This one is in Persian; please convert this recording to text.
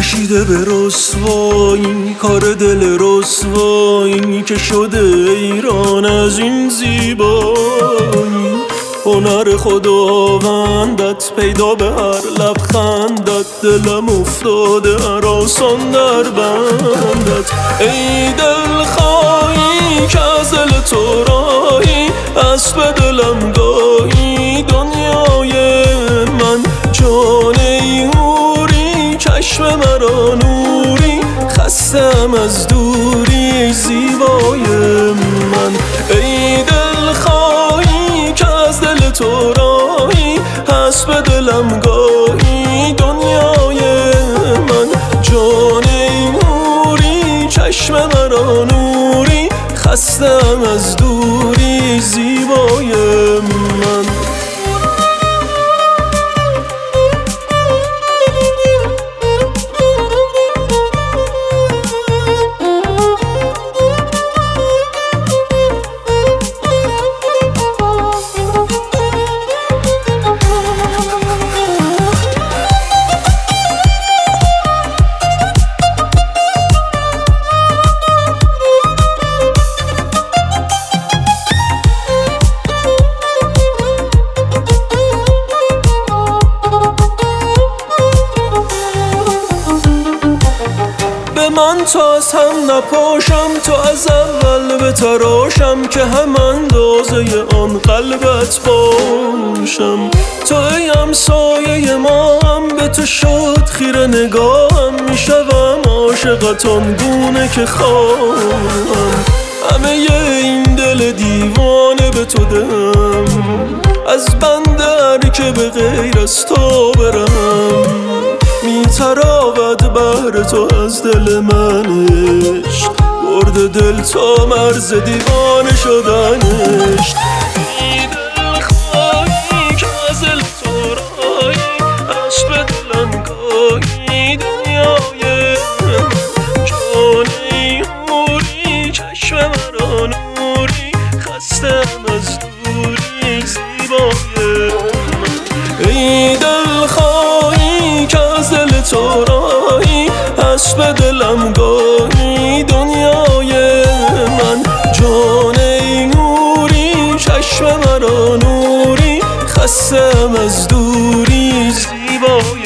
کشیده به رسوایی، کار دل رسوایی که شده ایران از این زیبایی. هنر خداوندت پیدا به هر لبخندت، دلم افتاده هراسان در بندت. ای دل خواهی که از دل تو راهی، از به دلم گاهی دنیای من. جان ای هوری چشم مرا نوری، خستم از دوری زیبای من. ای دل خواهی که از دل تو راهی، هست به دلم گاهی دنیای من. جان ای هوری چشم مرا نوری، خستم از دوری زیبای من. من تا از هم نپاشم، تو از اول بتراشم، که هم اندازه آن قلبت باشم. تو ای همسایه ما هم به تو شد خیره نگاهم، میشوم عاشقت آن گونه که خواهم. همه این دل دیوانه به تو دهم، از بنده که به غیر از تو برم. میتراود بهر تو از دل من عشق، برد دل تا مرز دیوانه شدنش. ای دل خواهی که از دل تو راهی، عشق به دلم گاهی دنیای من. جان ای هوری چشم مرا نوری، خستم از دوری زیبای من. ای دل خواهی که از دل تو راهی، هست به دلم گاهی دنیای من. جان ای نوری چشم مرا نوری، خستم از دوری زیبای